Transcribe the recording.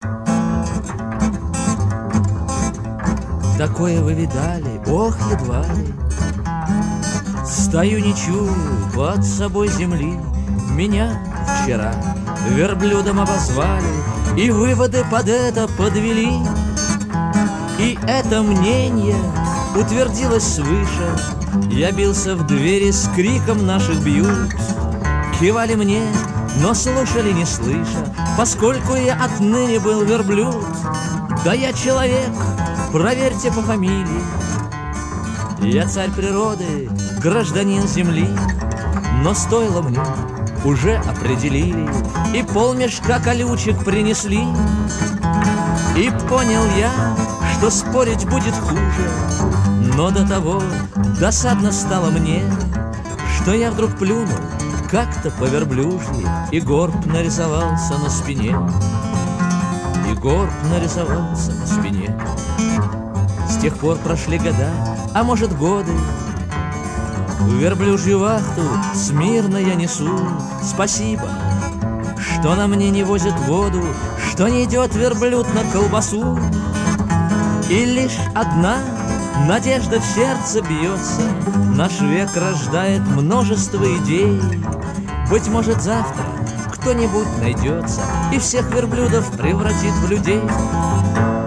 Такое вы видали, ох, едва ли. Стою не чую под собой земли. Меня вчера верблюдом обозвали и выводы под это подвели. И это мнение утвердилось свыше. Я бился в двери с криком «Наших бьют!». Кивали мне, но слушали не слыша, поскольку я отныне был верблюд. Да я человек, проверьте по фамилии. Я царь природы, гражданин земли. Но стоило мне, уже определили, и полмешка колючек принесли. И понял я, что спорить будет хуже. Но до того досадно стало мне, что я вдруг плюнул как-то по-верблюжьи, и горб нарисовался на спине. И горб нарисовался на спине. С тех пор прошли года, а может годы. Верблюжью вахту смирно я несу. Спасибо, что на мне не возят воду, что не идет верблюд на колбасу. И лишь одна надежда в сердце бьется. Наш век рождает множество идей. Быть может, завтра кто-нибудь найдется и всех верблюдов превратит в людей.